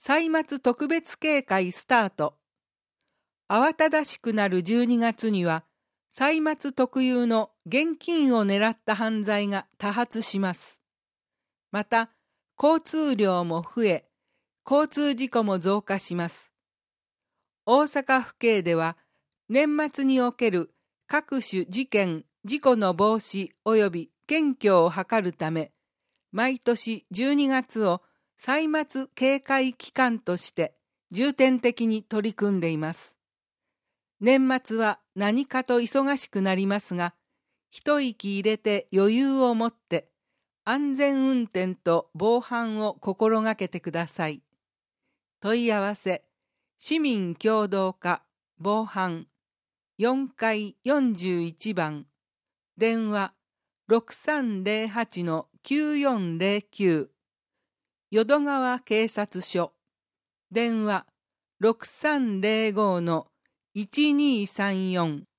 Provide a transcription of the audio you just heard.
歳末特別警戒スタート。慌ただしくなる12月には、歳末特有の現金を狙った犯罪が多発します。また、交通量も増え、交通事故も増加します。大阪府警では、年末における各種事件・事故の防止及び検挙を図るため、毎年12月を歳末警戒期間として重点的に取り組んでいます。年末は何かと忙しくなりますが、一息入れて余裕を持って安全運転と防犯を心がけてください。問い合わせ、市民協働課防犯4階41番、電話6308-9409、淀川警察署、電話6305-1234